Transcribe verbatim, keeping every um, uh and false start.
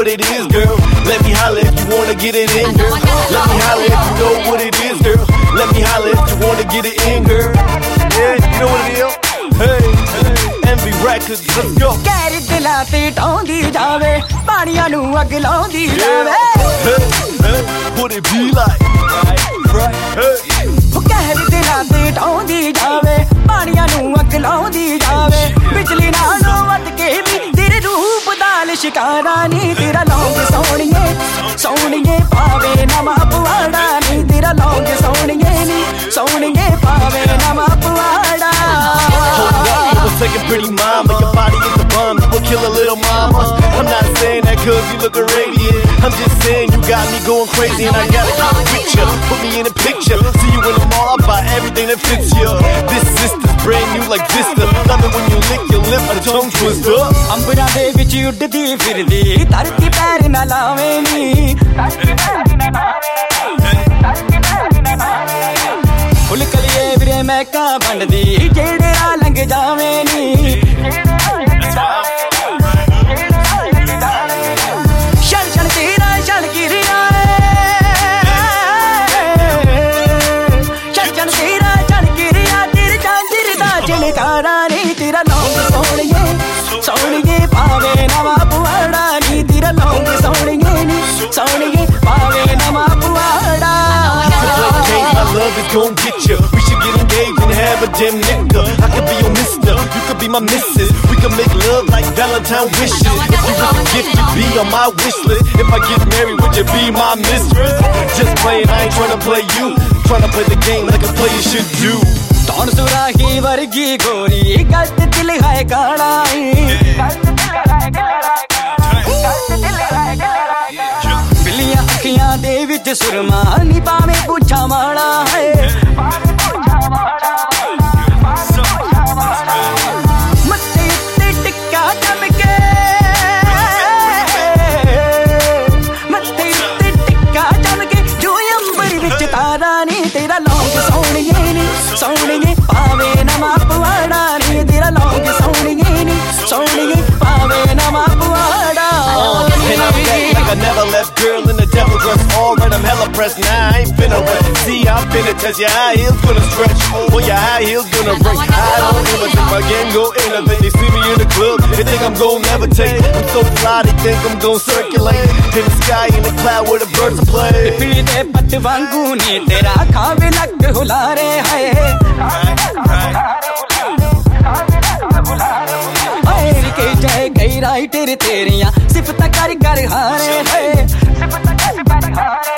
what it is, girl. Let me holler if you wanna get it in, girl. Let me holler if you know what it is, girl. Let me holler if you wanna get it in, girl. Yeah, you know what it is? Hey, hey, Envy Records, let's go. ਕਹਿ ਦਿਲਾਂ ਤੇ ਢਾਉਂਦੀ ਜਾਵੇ ਪਾਣੀਆਂ ਨੂੰ ਅੱਗ ਲਾਉਂਦੀ ਜਾਵੇ Hey, hey, what it be like? Right, hey. ਉਹ ਕਹਿ ਦਿਲਾਂ ਤੇ ਢਾਉਂਦੀ ਜਾਵੇ ਪਾਣੀਆਂ ਨੂੰ ਅੱਗ ਲਾਉਂਦੀ ਜਾਵੇ ਬਿਜਲੀ ਨਾਲੋਂ ਵੱਧ ਕੇ ਵੀ ਤੇਰੇ ਰੂਪ ਦਾ ਲਿਸ਼ਕਾਰਾ ਨੀ ਤੇਰਾ ਲੌਂਗ ਸੋਹਣੀਏ ਸੋਹਣੀਏ ਪਾਵੇ ਨਵਾਂ ਪਵਾੜਾ ਨੀ ਤੇਰਾ ਲੌਂਗ ਸੋਹਣੀਏ ਨੀ ਸੋਹਣੀਏ ਪਾਵੇ ਨਵਾਂ ਪਵਾੜਾ Take a pretty mama, your body is the bomb. You will kill a little mama. I'm not saying that cause you look Arabian. I'm just saying you got me going crazy and I gotta get a picture. Put me in a picture. See you in the mall, I buy everything that fits you. This sister's brand new like Vista. Love it when you lick your lip, a tongue twister. ਅੰਬਰਾਂ ਦੇ ਵਿੱਚ ਉੱਡਦੀ ਫਿਰਦੀ ਧਰਤੀ ਪੈਰ ਨਾ ਲਾਵੇ ਨੀ ਫੁੱਲ ਕਲੀਏ ਵੀਰੇ ਮੈਂ ਕਾ ਬੰਡਦੀ ਜਿਹੜੇ ਆ ਲੰਘ ਜਾਵੇ ਨੀ ਛਣ ਛਣ ਤੇਰਾ ਛਣ ਗਿਰਿਆ ਛਣ ਛਣ ਤੇਰਾ ਛਣ ਗਿਰਿਆ ਤੇਰੇ ਚਾਂਜਰ ਦਾ ਚਲਕਾਰਾ ਨੀ ਤੇਰਾ ਲੌਂਗ ਸੋਹਣੀਏ ਸੋਹਣੀਏ ਪਾਵੇ ਨਵਾਂ ਪਵਾੜਾ ਨੀ ਤੇਰਾ ਲੌਂਗ ਸੋਹਣੀਏ ਨੀ ਸੋਹਣੀਏ ਪਾਵੇ ਨਵਾਂ ਪਵਾੜਾ My love is gon' get you. We should get engaged and have a damn nigga. I could be your mister, you could be my missus. We could make love like Valentine wishes. If you was a gift, you'd be on my wish list. If I get married, would you be my mistress? Just playing, I ain't tryna play you. Tryna play the game like a player should do. तौण सुराही वर्गी गोरी गलत दिल है गाना बिल्लियां अखियां दे विच सुरमा नी पावे पूछा माड़ा है मत्थे उत्ते टिक्का चमके मत्थे उत्ते टिक्का चमके जो अंबर विच तारा नी तेरा लौंग सोहणीए नी सोहणीए पावे नवां पवाड़ा नी तेरा लौंग सोहणीए नी सोहणीए पावे नवां पवाड़ा I never left, girl in the devil dress. Alright, I'm hella pressed. Nah, I ain't finna rest. See, I'm finna test your high heels gonna stretch. Or your high heels gonna break. I don't ever think my game go innovate. They see me in the club, they think I'm gon' levitate. I'm so fly, they think I'm gon' circulate. In the sky, in the cloud where the birds are play. पीले पत्त वांगू नी तेरा खावे लग हुलारे है के जय गई writer तेरियां सिफत कर कर हारे है